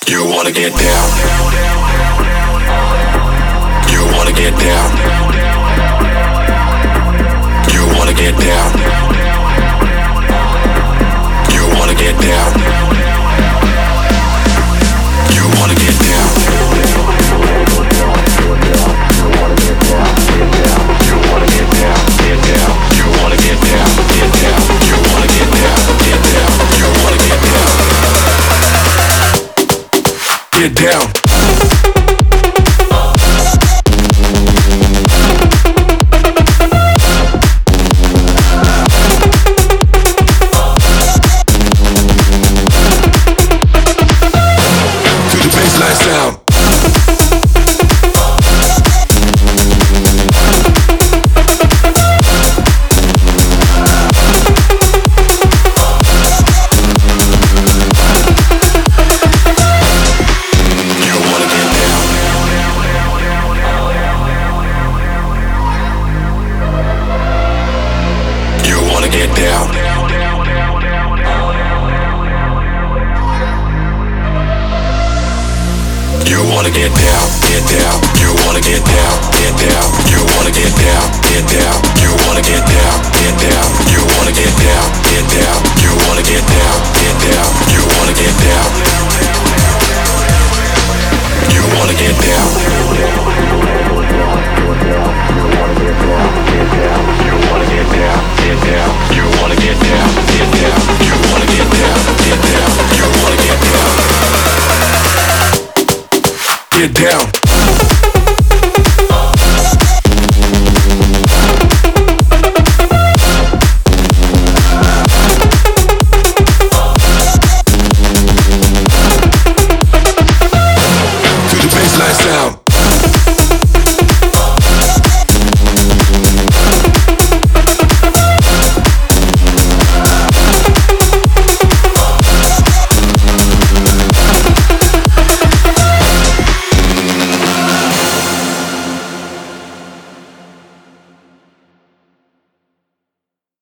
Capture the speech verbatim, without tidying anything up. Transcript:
You wanna get down. You wanna get down. You wanna get down. You wanna get down. You wanna get down. You wanna get down. Get down. You wanna get down. Get down. You wanna get down. Get down. You wanna get down. Get down. You wanna get down. Get down. Get down.